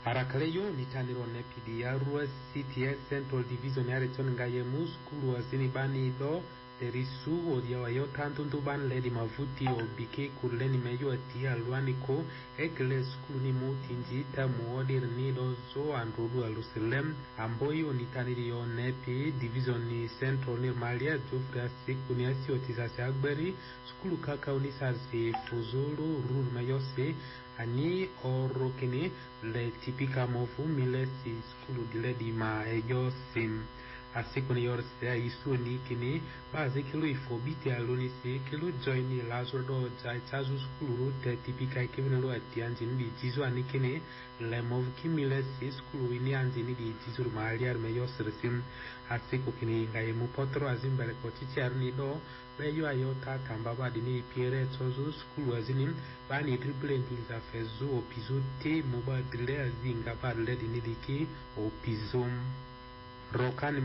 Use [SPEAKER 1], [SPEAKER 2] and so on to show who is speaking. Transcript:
[SPEAKER 1] Arakaleyo nitaniro nepidi yarua CTS Central Division yareton ngayemu skulu wazini bani do derisu odia wayo tantuntu ban ledi mavuti obike kuleni meyo atia alwaniko ekle skulu ni mutinji ta muodir nido zo andrudu aluselem amboyo nitaniro nepi division ni Central ni malia jofra siku ni asio tisasi agberi skulu kaka unisasi fuzulu ruru mayose ani orokini le tipika mofu mile si skulu dile di ma ejo sim asiku ni yorse isu ni kini bazi kilu ifobiti aluni si kilu joini lazurdo jai chazu skulu rute tipika ikivinilu ati anjini di jizu anikini le mofu kimile si skulu ini anjini di jizu mahali armeyo sirisim asiku kini ngaye mupotro azimbele kochichi arni do beyo ayota kambaba dini piere chozu skulu azini bani triple ndiza fezu opizu te muba dile azinga ba dile dini diki opizum rokani